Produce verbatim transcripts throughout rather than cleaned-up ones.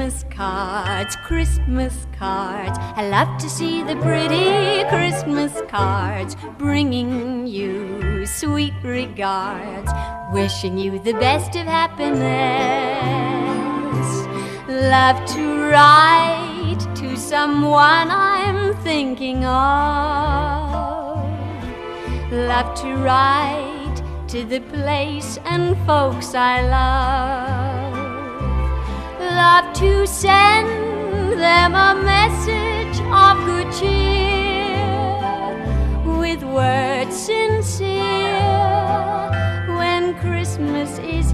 Christmas cards, Christmas cards. I love to see the pretty Christmas cards, bringing you sweet regards, wishing you the best of happiness. Love to write to someone I'm thinking of. Love to write to the place and folks I love. Love to send them a message of good cheer, with words sincere, when Christmas is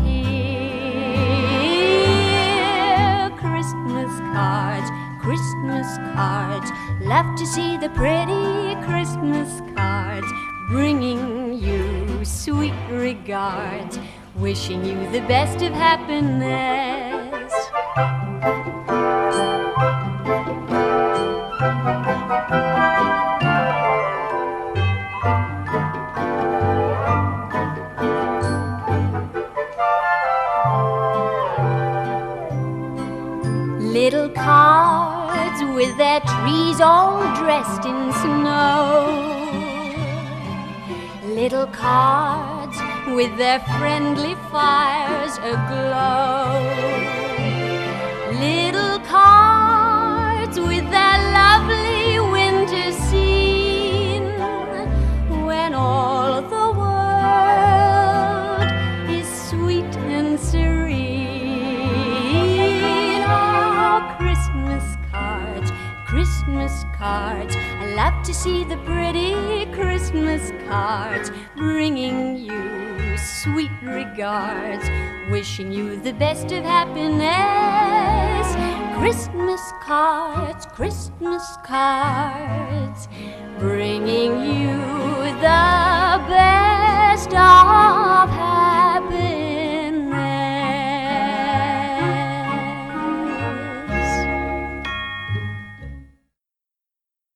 here. Christmas cards, Christmas cards. Love to see the pretty Christmas cards, bringing you sweet regards, wishing you the best of happiness. Little cards with their trees all dressed in snow. Little cards with their friendly fires aglow. Little cards with their lovely winter scene, when all the world is sweet and serene. Oh, Christmas cards, Christmas cards. I love to see the pretty Christmas cards, bringing you sweet regards, wishing you the best of happiness. Christmas cards, Christmas cards, bringing